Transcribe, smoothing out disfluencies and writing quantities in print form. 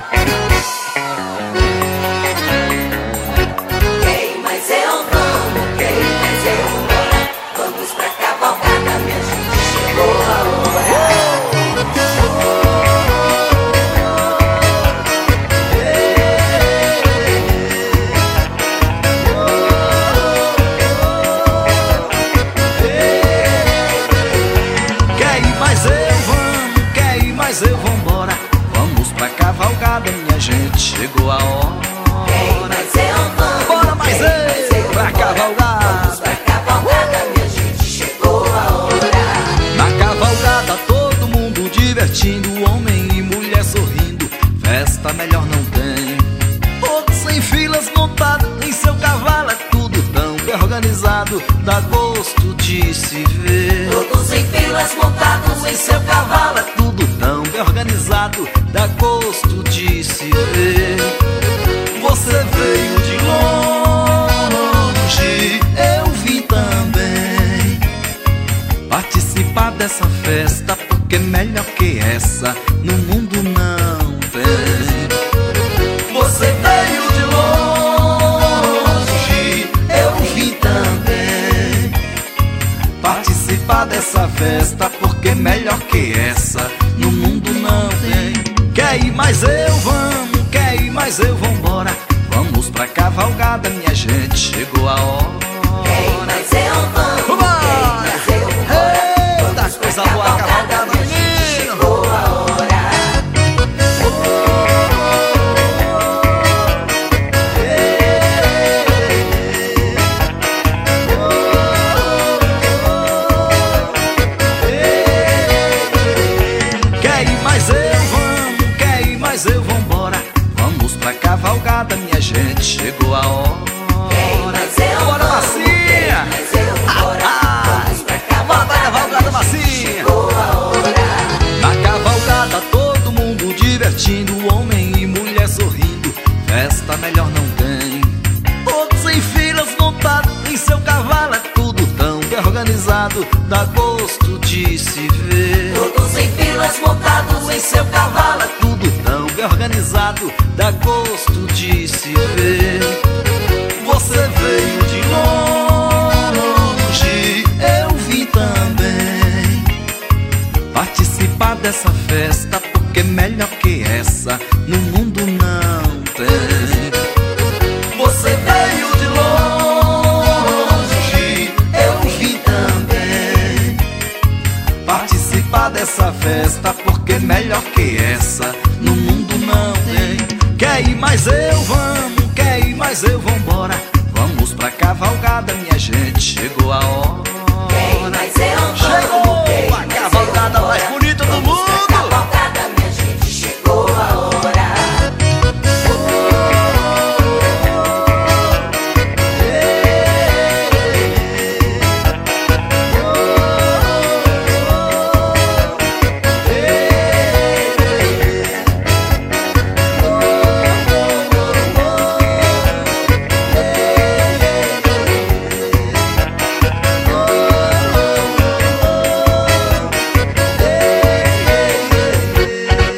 Quem mais eu vamos, quem mais eu embora. Vamos pra cavalgada, minha gente, chegou a hora. Mas eu vambora, vamos pra cavalgada, minha gente, chegou a hora. Quem mais eu vamos, bora mais eu pra cavalgada. Vamos pra cavalgada, minha gente, chegou a hora. Na cavalgada todo mundo divertindo, homem e mulher sorrindo, festa melhor não tem. Todos em filas montados em seu cavalo, é tudo tão bem organizado, dá gosto de se ver. Todos em filas montados em seu cavalo, é tudo tão bem organizado, dá gosto de se ver. Você veio de longe, eu vim também participar dessa festa, porque melhor que essa no mundo não tem. Você veio de longe, eu vim também participar dessa festa, porque melhor que essa no mundo não tem. Quer ir mais eu vamos, quer ir mais eu vambora. Vamos pra cavalgada, minha gente, chegou a hora. Quem mais eu vamos, quem mais eu embora. Eita, coisa boa, cavalgada, menino, chegou a hora. Mas eu vambora, vamos pra cavalgada, minha gente, chegou a hora. Quem mais eu bora, vamos, Massinha! Quem mais eu embora. Vamos pra cavalgada, Massinha! Chegou a hora. Na cavalgada todo mundo divertindo, homem e mulher sorrindo, festa melhor não tem. Todos em filas montados em seu cavalo, é tudo tão bem organizado, dá gosto de se ver. Todos em filas montados em seu cavalo, é tudo tão bem organizado, dá gosto de se ver. Você veio de longe, eu vim também participar dessa festa, porque melhor que essa no mundo não tem. Você veio de longe, eu vim também participar dessa festa, porque melhor que essa no mundo não tem. Quer ir mais eu vamos, quer ir mais eu